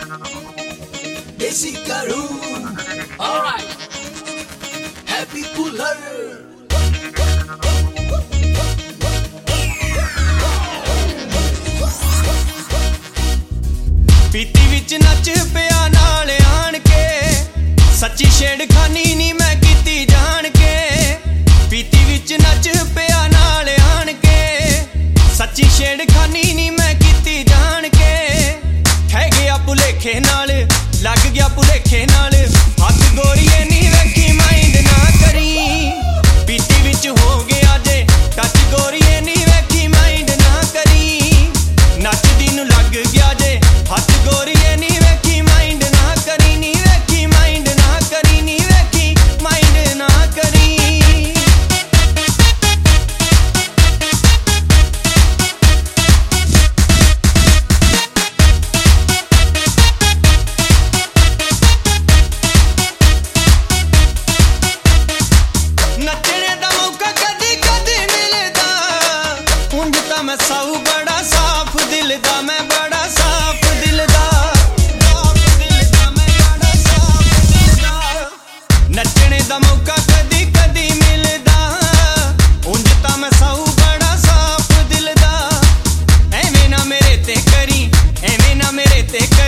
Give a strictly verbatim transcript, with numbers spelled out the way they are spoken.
Desi Karu, alright, happy cooler. पीती विच नच पिया नाल आण के सच्ची छेड़खानी नी मैं कीती जान के पीती विच नच पिया नाल आण के सच्ची छेड़खानी नी मैं कीती जान के ठह गया भुलेखे नाल लग गया भुलेखे नाल हथ गोरीए नी वेखी माइंड ना करी पीती विच हो गया जे टच गोरीए नी वेखी माइंड ना करी नचदी नूं लग गया जे हथ गोरीए नी वेखी माइंड ना करी नी वेखी माइंड ना करी नी वेखी माइंड ना करी नचने दा मौका कदी कदी मिलदा उंज तां मैं साऊ बड़ा साफ दिल दा मैं बड़ा साफ दिल दा साफ दिल दा मैं बड़ा साफ दिल दा नचने दा मौका कदी कदी मिलदा उंज तां मैं साऊ बड़ा साफ दिल दा एवें ना मेरे ते करी एवें ना मेरे ते करी